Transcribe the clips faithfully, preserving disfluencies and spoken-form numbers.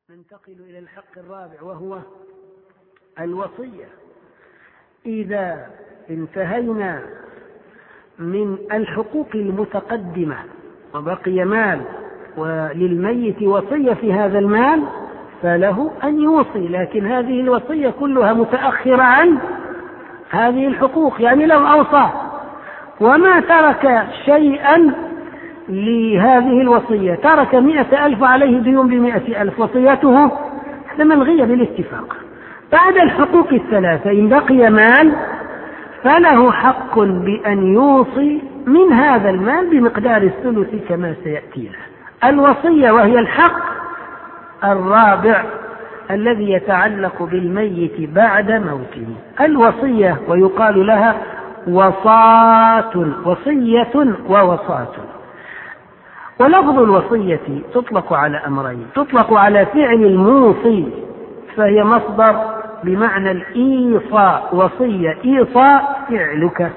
ننتقل إلى الحق الرابع وهو الوصية. إذا انتهينا من الحقوق المتقدمة وبقي مال وللميت وصية في هذا المال فله أن يوصي، لكن هذه الوصية كلها متأخرة عن هذه الحقوق. يعني لو أوصى وما ترك شيئا لهذه الوصية، ترك مئة ألف عليه ديون بمئة ألف، وصيته ملغية بالاتفاق. بعد الحقوق الثلاثة إن بقي مال فله حق بأن يوصي من هذا المال بمقدار الثلث كما سيأتي له. الوصية وهي الحق الرابع الذي يتعلق بالميت بعد موته. الوصية ويقال لها وصاة، وصية ووصاة. ولفظ الوصية تطلق على أمرين: تطلق على فعل الموصي فهي مصدر بمعنى الإيصاء، وصية إيصاء فعلك،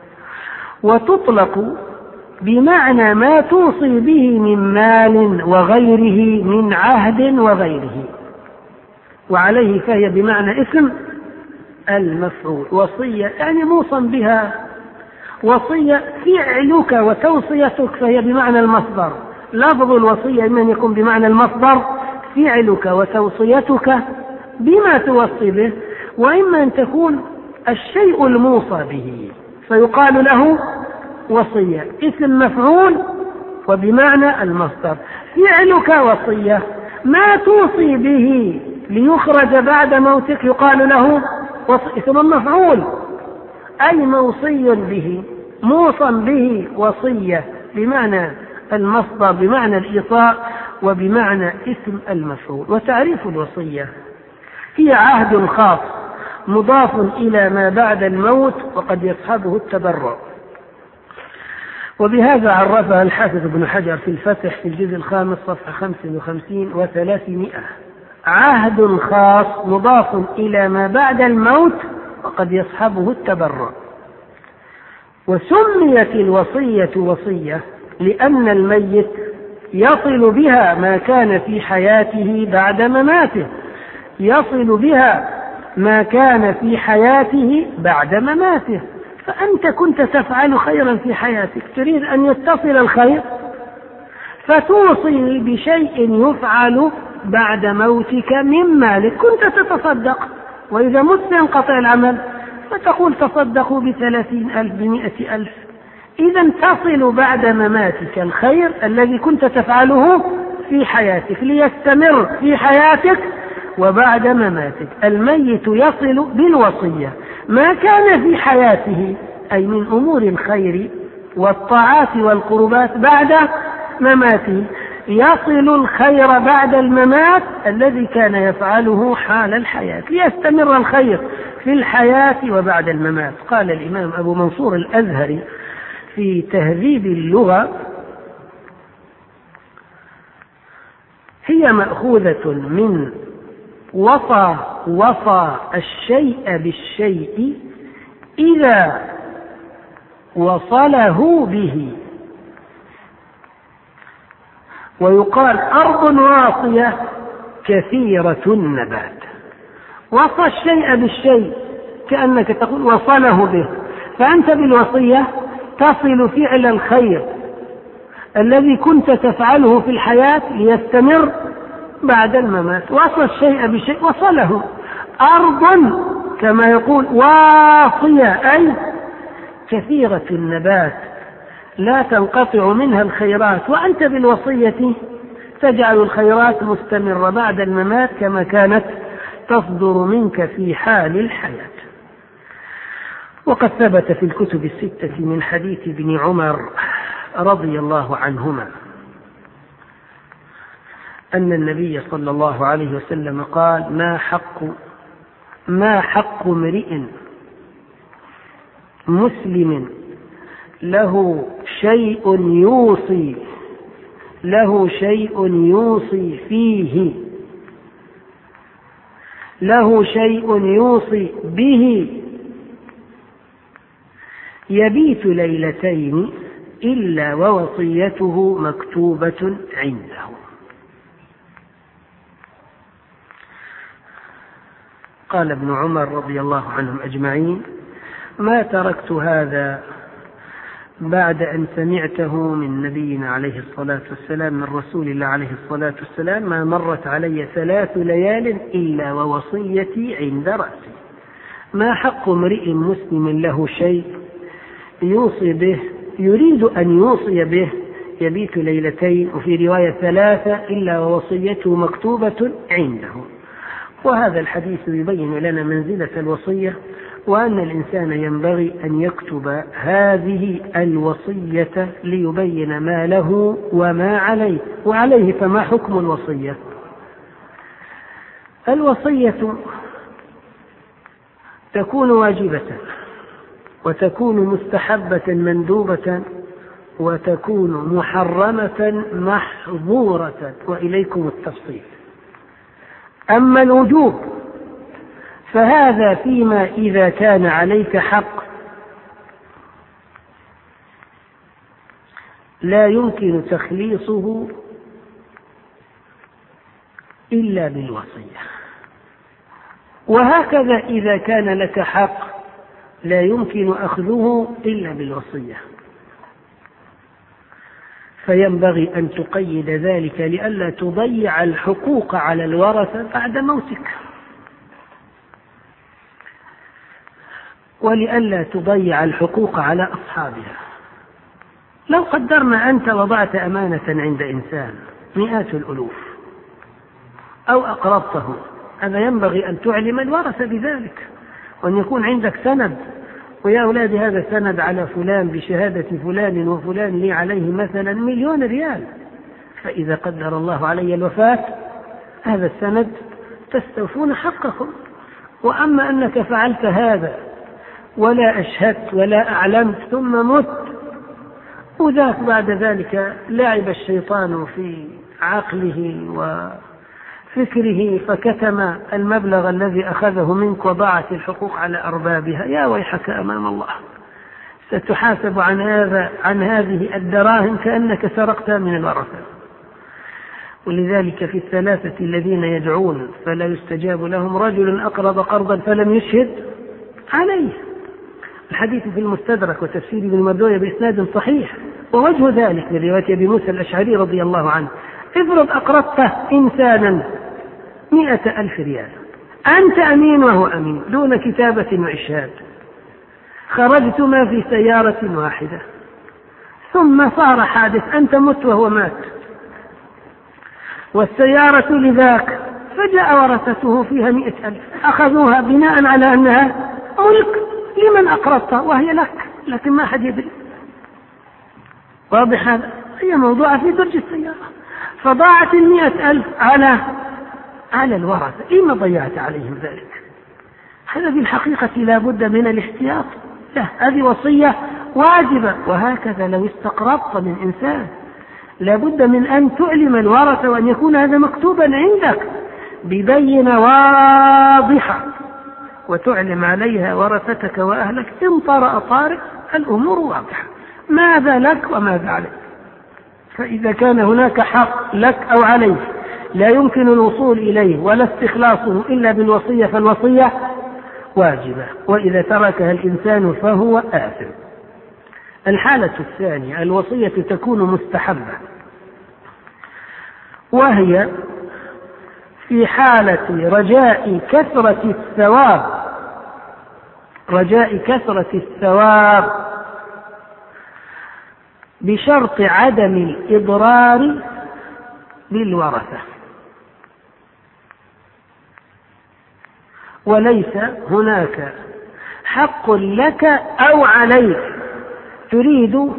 وتطلق بمعنى ما توصي به من مال وغيره من عهد وغيره، وعليه فهي بمعنى اسم المفعول. وصية يعني موصى بها، وصية فعلك وتوصيتك فهي بمعنى المصدر. لفظ الوصية إما أن يكون بمعنى المصدر فعلك وتوصيتك بما توصي به، وإما أن تكون الشيء الموصى به فيقال له وصية، اسم مفعول وبمعنى المصدر. فعلك وصية، ما توصي به ليخرج بعد موتك يقال له اسم مفعول، أي موصي به، موصى به، وصية بمعنى المصدر بمعنى الإيصاء وبمعنى اسم المفعول. وتعريف الوصية: هي عهد خاص مضاف إلى ما بعد الموت وقد يصحبه التبرع. وبهذا عرفها الحافظ ابن حجر في الفتح في الجزء الخامس صفحة خمسة وخمسين وثلاثمائة: عهد خاص مضاف إلى ما بعد الموت وقد يصحبه التبرع. وسميت الوصية وصية لأن الميت يصل بها ما كان في حياته بعد مماته، يصل بها ما كان في حياته بعد مماته. فأنت كنت تفعل خيرا في حياتك، تريد أن يتصل الخير فتوصي بشيء يفعل بعد موتك من مالك، كنت تتصدق، وإذا مت ينقطع العمل فتقول تصدقوا بثلاثين ألف بمئة ألف. إذا تصل بعد مماتك الخير الذي كنت تفعله في حياتك ليستمر في حياتك وبعد مماتك. الميت يصل بالوصية ما كان في حياته، أي من أمور الخير والطاعات والقربات بعد مماته، يصل الخير بعد الممات الذي كان يفعله حال الحياة ليستمر الخير في الحياة وبعد الممات. قال الإمام أبو منصور الأزهري في تهذيب اللغة: هي مأخوذة من وصى وصى الشيء بالشيء إذا وصله به. ويقال أرض واصية كثيرة النبات. وصى الشيء بالشيء كأنك تقول وصله به، فأنت بالوصية تصل فعل الخير الذي كنت تفعله في الحياة ليستمر بعد الممات. وصى الشيء بشيء وصله. أرض كما يقول واصية أي كثيرة النبات لا تنقطع منها الخيرات، وأنت بالوصية تجعل الخيرات مستمرة بعد الممات كما كانت تصدر منك في حال الحياة. وقد ثبت في الكتب الستة من حديث ابن عمر رضي الله عنهما أن النبي صلى الله عليه وسلم قال: ما حق ما حق امرئ مسلم له شيء يوصي له شيء يوصي فيه له شيء يوصي به يبيت ليلتين إلا ووصيته مكتوبة عنده. قال ابن عمر رضي الله عنهم أجمعين: ما تركت هذا بعد أن سمعته من نبينا عليه الصلاة والسلام، من رسول الله عليه الصلاة والسلام، ما مرت علي ثلاث ليال إلا ووصيتي عند رأسي. ما حق امرئ مسلم له شيء يوصي به، يريد أن يوصي به، يبيت ليلتين وفي رواية ثلاثة إلا ووصيته مكتوبة عنده. وهذا الحديث يبين لنا منزلة الوصية، وأن الإنسان ينبغي أن يكتب هذه الوصية ليبين ما له وما عليه. وعليه فما حكم الوصية؟ الوصية تكون واجبة، وتكون مستحبة مندوبة، وتكون محرمة محظورة، وإليكم التفصيل. أما الوجوب فهذا فيما إذا كان عليك حق لا يمكن تخليصه إلا بالوصية، وهكذا إذا كان لك حق لا يمكن أخذه إلا بالوصية. فينبغي أن تقيد ذلك لئلا تضيع الحقوق على الورثة بعد موتك، ولئلا تضيع الحقوق على أصحابها. لو قدرنا أنت وضعت أمانة عند إنسان مئات الألوف أو أقرضته، هذا ينبغي أن تعلم الورثة بذلك، وأن يكون عندك سند، ويا أولادي هذا السند على فلان بشهادة فلان وفلان لي عليه مثلا مليون ريال، فإذا قدر الله علي الوفاة هذا السند تستوفون حقكم. وأما أنك فعلت هذا ولا أشهدت ولا أعلمت ثم مت، وذاك بعد ذلك لعب الشيطان في عقله وفكره فكتم المبلغ الذي أخذه منك وضاعت الحقوق على أربابها، يا ويحك أمام الله، ستحاسب عن هذا عن هذه الدراهم كأنك سرقتها من الورثة. ولذلك في الثلاثة الذين يدعون فلا يستجاب لهم رجل أقرض قرضا فلم يشهد عليه. الحديث في المستدرك وتفسير ابن مردويه بإسناد صحيح. ووجه ذلك من رواية أبي موسى الأشعري رضي الله عنه: افرض أقرضت إنسانا مئة ألف ريال، أنت أمين وهو أمين دون كتابة وإشهاد، خرجتما في سيارة واحدة ثم صار حادث، أنت مت وهو مات، والسيارة لذاك، فجاء ورثته فيها مئة ألف، أخذوها بناء على أنها ملك لمن أقرضتها وهي لك، لكن ما حد يدري. واضح هذا؟ هي موضوعة في درج السيارة، فضاعت المئة ألف على على الورثة، إما ضيعت عليهم ذلك. هذا بالحقيقة لا بد من الاحتياط له، هذه وصية واجبة. وهكذا لو استقرضت من إنسان لا بد من أن تعلم الورثة وأن يكون هذا مكتوبا عندك ببينة واضحة، وتعلم عليها ورثتك وأهلك إن طرأ طارئ، الأمور واضحة، ماذا لك وماذا عليك. فإذا كان هناك حق لك أو عليك لا يمكن الوصول إليه ولا استخلاصه إلا بالوصية فالوصية واجبة، وإذا تركها الإنسان فهو آثم. الحالة الثانية الوصية تكون مستحبة، وهي في حالة رجاء كثرة الثواب، رجاء كثرة الثواب بشرط عدم الإضرار بالورثة، وليس هناك حق لك أو عليك تريد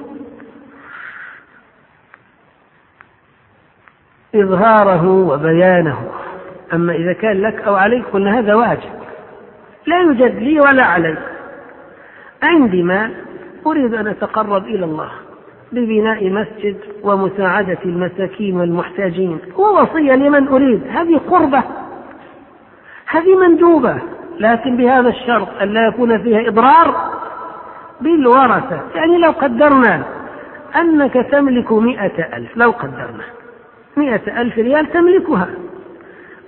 إظهاره وبيانه. أما إذا كان لك أو عليك قلنا هذا واجب، لا يوجد لي ولا علي، عندي مال أريد أن أتقرب إلى الله ببناء مسجد ومساعدة المساكين والمحتاجين، ووصية لمن أريد، هذه قربة، هذه مندوبة، لكن بهذا الشرط أن لا يكون فيها إضرار بالورثة. يعني لو قدرنا أنك تملك مئة ألف، لو قدرنا مئة ألف ريال تملكها،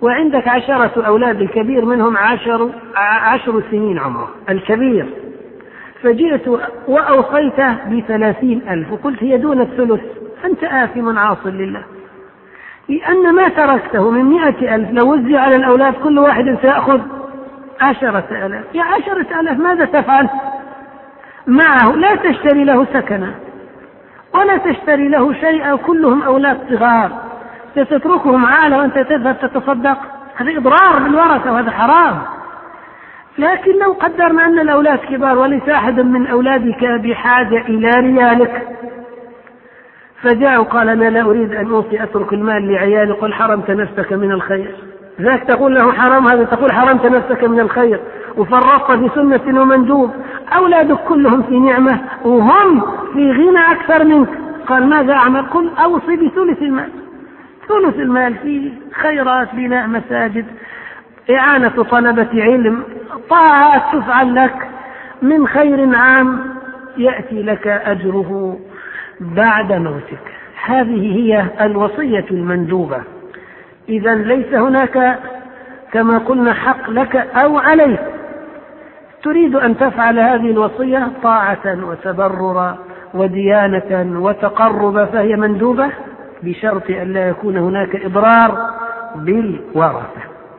وعندك عشرة أولاد، الكبير منهم عشر, عشر سنين عمره الكبير، فجئت وأوصيته بثلاثين ألف وقلت هي دون الثلث، أنت آثم عاص لله، لأن ما تركته من مئة ألف لو وزع على الأولاد كل واحد سيأخذ عشرة ألاف. يا عشرة ألاف ماذا تفعل معه؟ لا تشتري له سكنا ولا تشتري له شيئا، كلهم أولاد صغار ستتركهم عالة وأنت تذهب تتصدق، هذا إضرار بالورثة وهذا حرام. لكن لو قدرنا أن الأولاد كبار وليس أحد من أولادك بحاجة إلى ريالك، فجاء قال أنا لا أريد أن أوصي أترك المال لعيالي، قل حرمت نفسك من الخير، ذاك تقول له حرام، هذا تقول حرمت نفسك من الخير وفرطت في سنة ومندوب. أولادك كلهم في نعمة وهم في غنى أكثر منك، قال ماذا أعمل؟ قل أوصي بثلث المال، ثلث المال في خيرات، بناء مساجد، إعانة طلبة علم، طاعات تفعل لك من خير عام يأتي لك أجره بعد موتك. هذه هي الوصية المندوبة. إذن ليس هناك كما قلنا حق لك أو عليك، تريد أن تفعل هذه الوصية طاعة وتبررا وديانة وتقرب فهي مندوبة، بشرط أن لا يكون هناك إضرار بالورثة.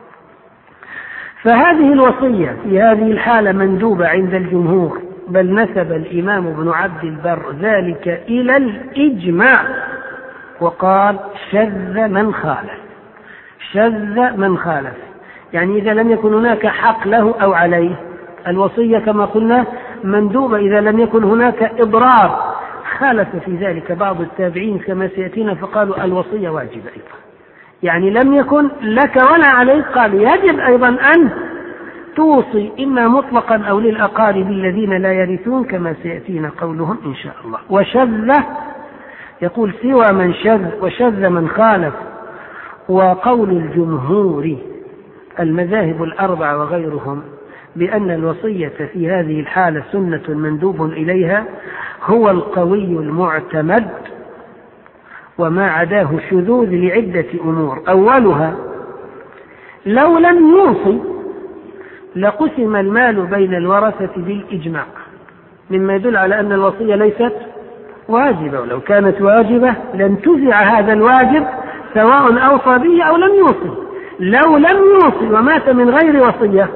فهذه الوصية في هذه الحالة مندوبة عند الجمهور، بل نسب الإمام ابن عبد البر ذلك إلى الإجماع وقال شذ من خالف، شذ من خالف، يعني إذا لم يكن هناك حق له أو عليه الوصية كما قلنا مندوبة، إذا لم يكن هناك إضرار. خالف في ذلك بعض التابعين كما سيأتينا فقالوا الوصية واجبة أيضا، يعني لم يكن لك ولا عليك، قال يجب أيضا أن توصي إما مطلقا أو للأقارب الذين لا يرثون كما سيأتينا قولهم إن شاء الله. وشذ يقول سوى من شذ وشذ من خالف. وقول الجمهور المذاهب الأربعة وغيرهم بأن الوصية في هذه الحالة سنة مندوب إليها هو القوي المعتمد، وما عداه شذوذ لعدة أمور. أولها لو لم يوصي لقسم المال بين الورثة بالإجماع، مما يدل على أن الوصية ليست واجبة، ولو كانت واجبة لن تزع هذا الواجب سواء أوصى به أو لم يوصي. لو لم يوصي ومات من غير وصية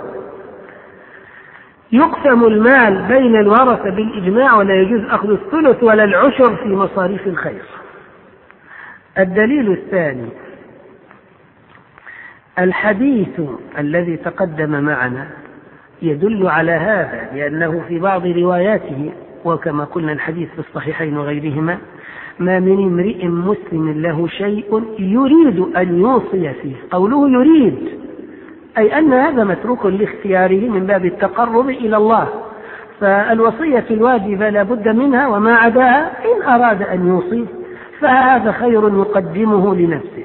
يقسم المال بين الورثة بالإجماع، ولا يجوز أخذ الثلث ولا العشر في مصاريف الخير. الدليل الثاني الحديث الذي تقدم معنا يدل على هذا، لأنه في بعض رواياته وكما قلنا الحديث في الصحيحين وغيرهما ما من امرئ مسلم له شيء يريد أن يوصي فيه، قوله يريد أي أن هذا متروك لاختياره من باب التقرب إلى الله، فالوصية الواجبة لا بد منها، وما عداها إن أراد أن يوصي فهذا خير يقدمه لنفسه.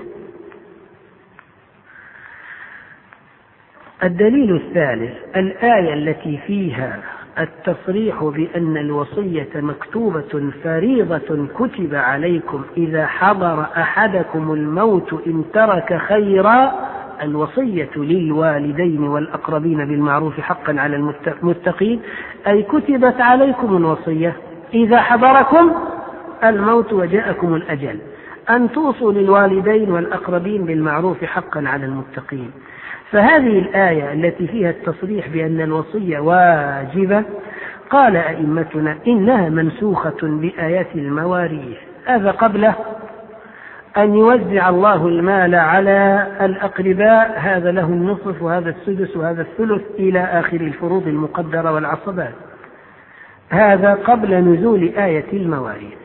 الدليل الثالث الآية التي فيها التصريح بأن الوصية مكتوبة فريضة كتب عليكم إذا حضر أحدكم الموت إن ترك خيرا الوصية للوالدين والأقربين بالمعروف حقا على المتقين، أي كتبت عليكم الوصية إذا حضركم الموت وجاءكم الأجل أن توصوا للوالدين والأقربين بالمعروف حقا على المتقين. فهذه الآية التي فيها التصريح بأن الوصية واجبة قال أئمتنا إنها منسوخة بآيات المواريث، هذا قبل أن يوزع الله المال على الأقرباء، هذا له النصف وهذا السدس وهذا الثلث إلى آخر الفروض المقدرة والعصبات، هذا قبل نزول آية المواريث.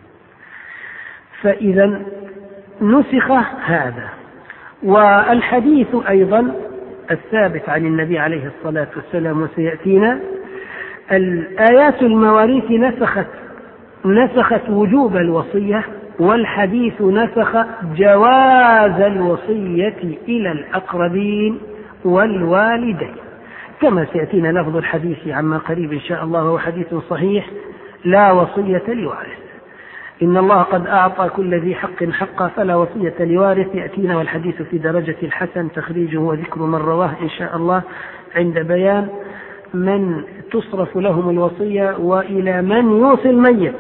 فإذا نسخ هذا. والحديث أيضا الثابت عن النبي عليه الصلاة والسلام وسيأتينا الآيات المواريث نسخت نسخت وجوب الوصية، والحديث نسخ جواز الوصية إلى الأقربين والوالدين، كما سيأتينا لفظ الحديث عما قريب إن شاء الله، هو حديث صحيح لا وصية لوارث. إن الله قد أعطى كل ذي حق حقا فلا وصية لوارث. يأتينا والحديث في درجة الحسن تخريجه وذكر من رواه إن شاء الله عند بيان من تصرف لهم الوصية وإلى من يوصي الميت.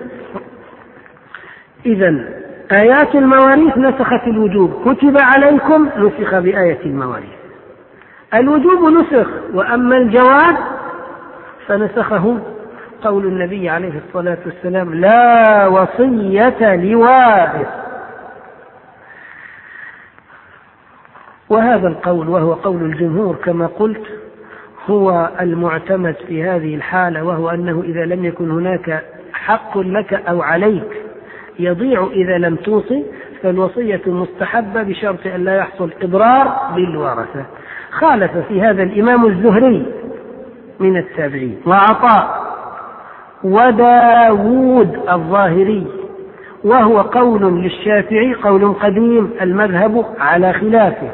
إذن آيات المواريث نسخت الوجوب، كتب عليكم نسخ بآية المواريث، الوجوب نسخ، وأما الجواز فنسخه قول النبي عليه الصلاة والسلام لا وصية لوارث. وهذا القول وهو قول الجمهور كما قلت هو المعتمد في هذه الحالة، وهو أنه إذا لم يكن هناك حق لك أو عليك يضيع إذا لم توصي فالوصية مستحبة بشرط أن لا يحصل إضرار بالورثة. خالف في هذا الإمام الزهري من التابعين وعطاء وداود الظاهري، وهو قول للشافعي قول قديم المذهب على خلافه،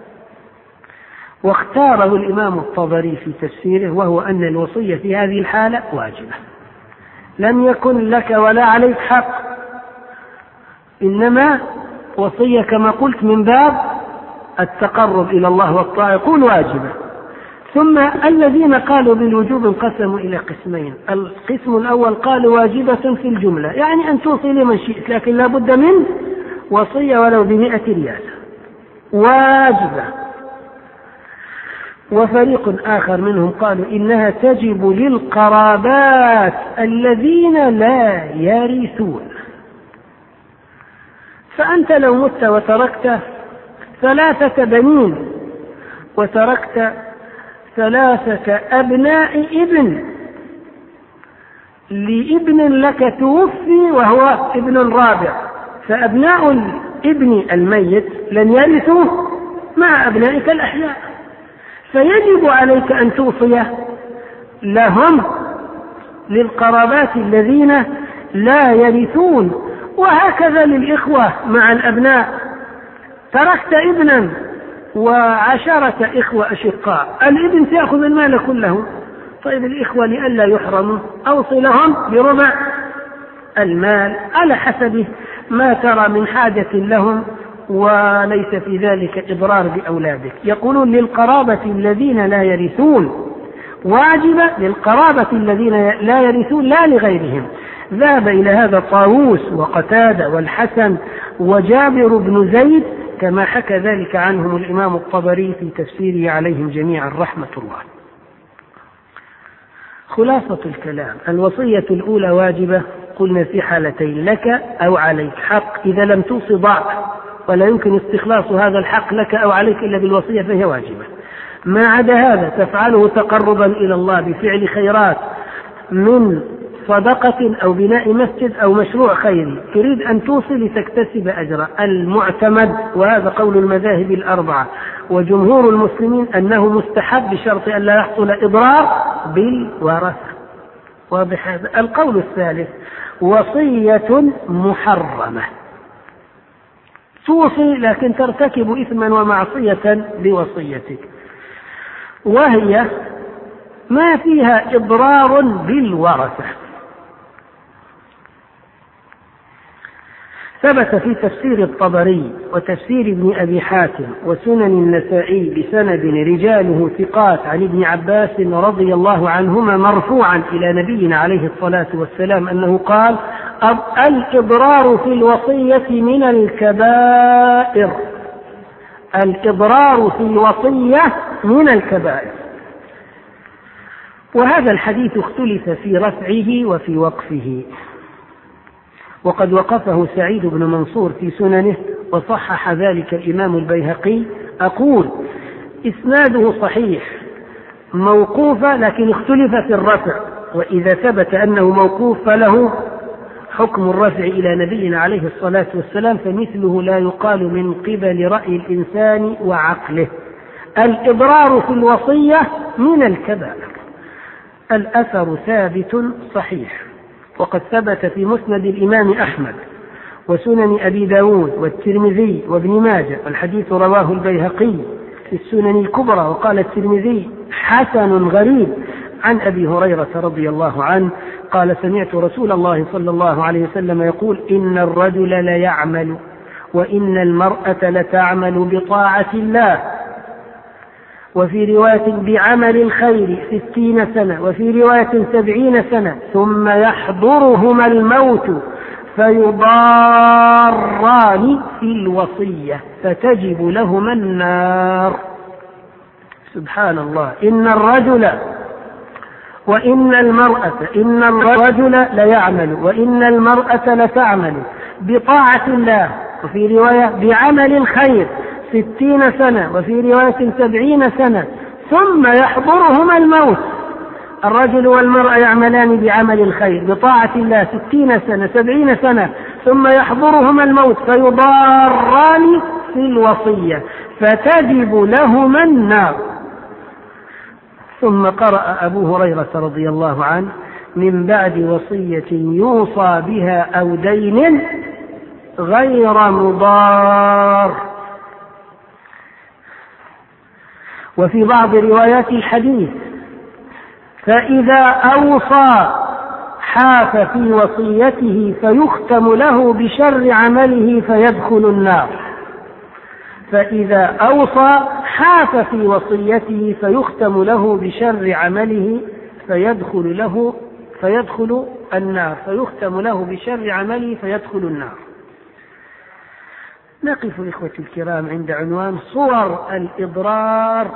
واختاره الإمام الطبري في تفسيره وهو أن الوصية في هذه الحالة واجبة، لم يكن لك ولا عليك حق، إنما وصية كما قلت من باب التقرب إلى الله والطاعة يقول واجبة. ثم الذين قالوا بالوجوب انقسموا إلى قسمين، القسم الأول قالوا واجبة في الجملة، يعني أن توصي لمن شئت لكن لا بد من وصية ولو بمئة رياسة واجبة. وفريق آخر منهم قالوا إنها تجب للقرابات الذين لا يرثون. فأنت لو مت وتركت ثلاثة بنين وتركت ثلاثة أبناء ابن لابن لك توفي وهو ابن رابع، فأبناء الابن الميت لن يرثوا مع أبنائك الأحياء، فيجب عليك أن توصي لهم للقرابات الذين لا يرثون. وهكذا للإخوة مع الأبناء، تركت ابنا وعشرة إخوة أشقاء، الابن سيأخذ المال كله، طيب الإخوة لئلا يحرموا أوصي لهم بربع المال على حسب ما ترى من حاجة لهم وليس في ذلك إضرار بأولادك. يقولون للقرابة الذين لا يرثون واجبة، للقرابة الذين لا يرثون لا لغيرهم. ذهب إلى هذا طاووس وقتادة والحسن وجابر بن زيد كما حكى ذلك عنهم الإمام الطبري في تفسيره عليهم جميعا رحمة الله. خلاصة الكلام، الوصية الأولى واجبة، قلنا في حالتين لك أو عليك حق، إذا لم توصي ضاع ولا يمكن استخلاص هذا الحق لك أو عليك إلا بالوصية فهي واجبة. ما عدا هذا تفعله تقربا إلى الله بفعل خيرات من صدقة أو بناء مسجد أو مشروع خيري، تريد أن توصي لتكتسب أجرا. المعتمد وهذا قول المذاهب الأربعة وجمهور المسلمين أنه مستحب بشرط أن لا يحصل إضرار بالورثة. واضح هذا؟ القول الثالث وصية محرمة، توصي لكن ترتكب إثما ومعصية بوصيتك، وهي ما فيها إضرار بالورثة. ثبت في تفسير الطبري وتفسير ابن أبي حاتم وسنن النسائي بسند رجاله ثقات عن ابن عباس رضي الله عنهما مرفوعا إلى نبينا عليه الصلاة والسلام أنه قال الإضرار في الوصية من الكبائر، الإضرار في الوصية من الكبائر. وهذا الحديث اختلف في رفعه وفي وقفه، وقد وقفه سعيد بن منصور في سننه وصحح ذلك الإمام البيهقي. أقول إسناده صحيح موقوفة لكن اختلف في الرفع، وإذا ثبت أنه موقوف فله حكم الرفع إلى نبينا عليه الصلاة والسلام، فمثله لا يقال من قبل رأي الإنسان وعقله. الإضرار في الوصية من الكبائر. الأثر ثابت صحيح، وقد ثبت في مسند الإمام أحمد وسنن أبي داود والترمذي وابن ماجه، الحديث رواه البيهقي في السنن الكبرى، وقال الترمذي حسن غريب عن أبي هريرة رضي الله عنه قال سمعت رسول الله صلى الله عليه وسلم يقول إن الرجل ليعمل وإن المرأة لتعمل بطاعة الله، وفي رواية بعمل الخير ستين سنة، وفي رواية سبعين سنة، ثم يحضرهما الموت فيضاران في الوصية فتجب لهما النار. سبحان الله. إن الرجل وإن المرأة إن الرجل ليعمل وإن المرأة لتعمل بطاعة الله، وفي رواية بعمل الخير ستين سنة، وفي رواية سبعين سنة، ثم يحضرهما الموت. الرجل والمرأة يعملان بعمل الخير بطاعة الله ستين سنة سبعين سنة، ثم يحضرهما الموت فيضاران في الوصية فتجب لهما النار. ثم قرأ أبو هريرة رضي الله عنه من بعد وصية يوصى بها أو دين غير مضار. وفي بعض روايات الحديث فإذا أوصى حاف في وصيته فيختم له بشر عمله فيدخل النار. فإذا أوصى حاف في وصيته فيختم له بشر عمله فيدخل له فيدخل النار فيختم له بشر عمله فيدخل النار. نقف إخوتي الكرام عند عنوان صور الإضرار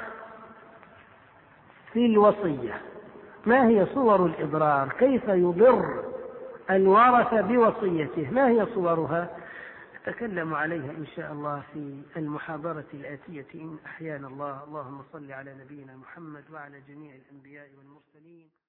في الوصية. ما هي صور الإضرار؟ كيف يضر الورث بوصيته؟ ما هي صورها؟ نتكلم عليها إن شاء الله في المحاضرة الآتية إن أحيانا الله. اللهم صل على نبينا محمد وعلى جميع الأنبياء والمرسلين.